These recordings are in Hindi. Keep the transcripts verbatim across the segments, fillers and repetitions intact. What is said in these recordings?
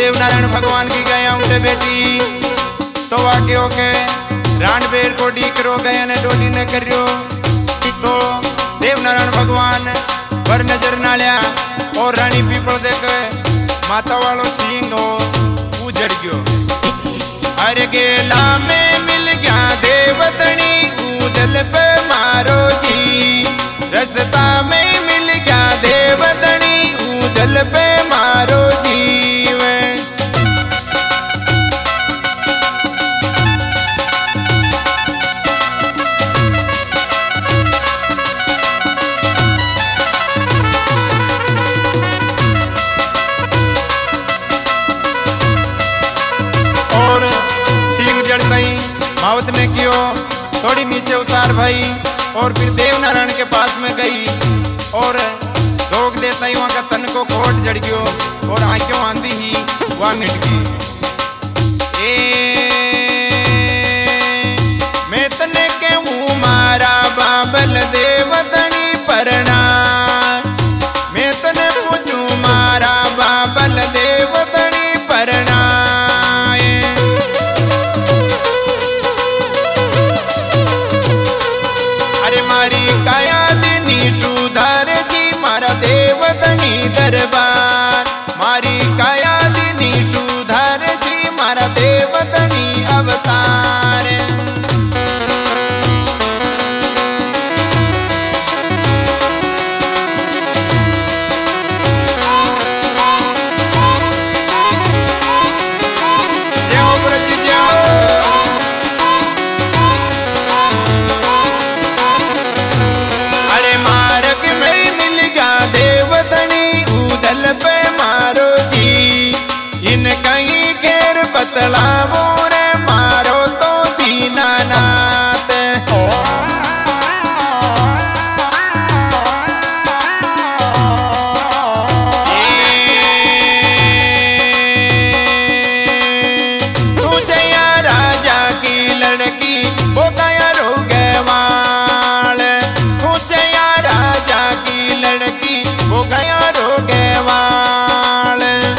देवनारायण भगवान की गया उठे बेटी तो आके ओके रानबेर को डी करो गया ने डोली ने करियो तो देवनारायण भगवान वर नजर ना लिया और रानी पीपल देख माता वालों सिंह हो उजड़ गयो। अरे गेला में मिल गया देवतनी उदल पे मारो जी, रस्ता में मिल गया देवतनी उदल पे मारो जी। मावत ने कियो थोड़ी नीचे उतार भाई और फिर देवनारायण के पास में गई और रोक देता ही वहां का तन को कोट जड़ गयो और आंखों आंधी ही वहां मिट गई। मैं तने के हूँ मारा बाबल देवतनी परना, मैं तने पूछू मारा बाबल देवतनी परना। काया दिनी सुधार जी मारा देवतनी दरबार, मारी काया दिनी सुधार जी मारा देवतनी अवतार। जाओ ब्रज जाओ कहीं घेर बतलावो रे मारो तो दीनानाथ। तू जया राजा की लड़की वो गया रोगवाल, तू जया राजा की लड़की वो गया रोगवाल।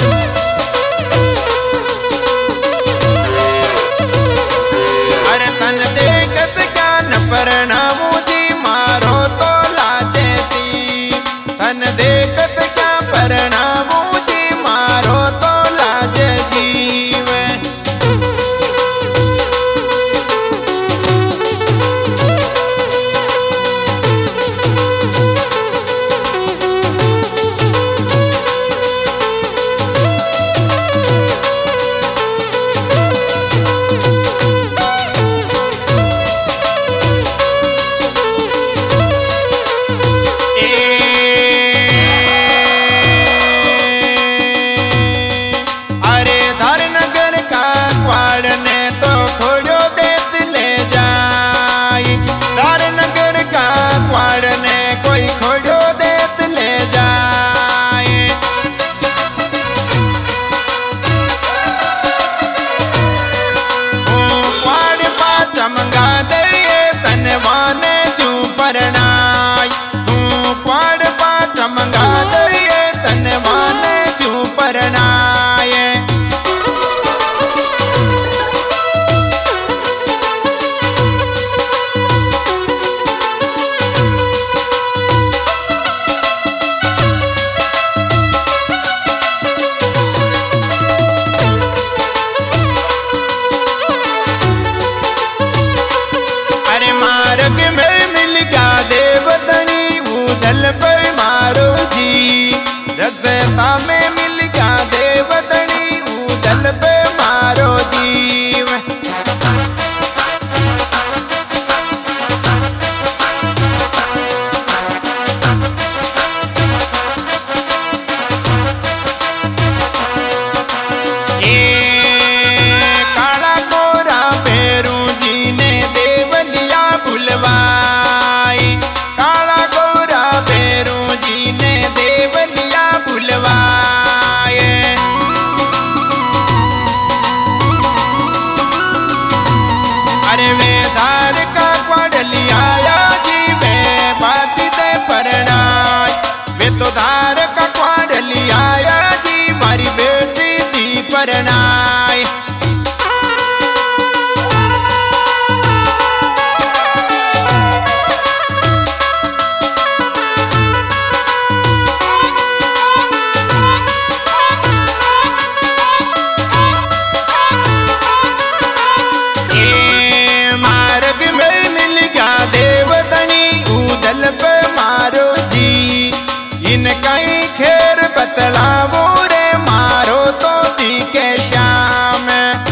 परनामू जी मारो तो लाजे थी, तन देखत क्या परनामू जी मारो तो लाजे जीव। इन कई खेर बतलावो रे मारो तो दी के श्याम।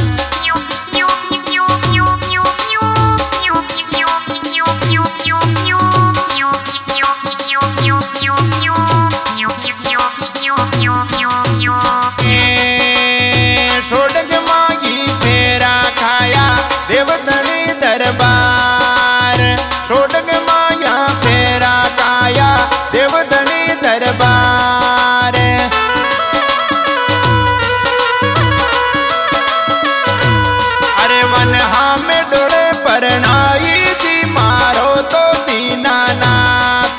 सोडग मागी फेरा खाया देवतनी दरबार, सोडग माया फेरा खाया देवतनी दरबार। अरे वन हम डोले परनाई थी मारो तो दीनानाथ।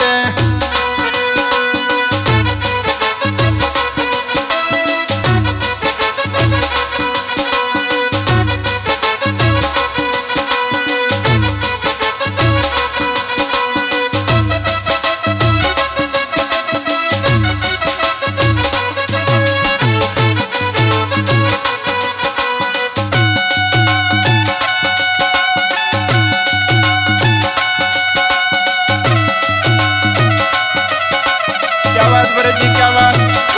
क्या बात भरत जी, क्या बात।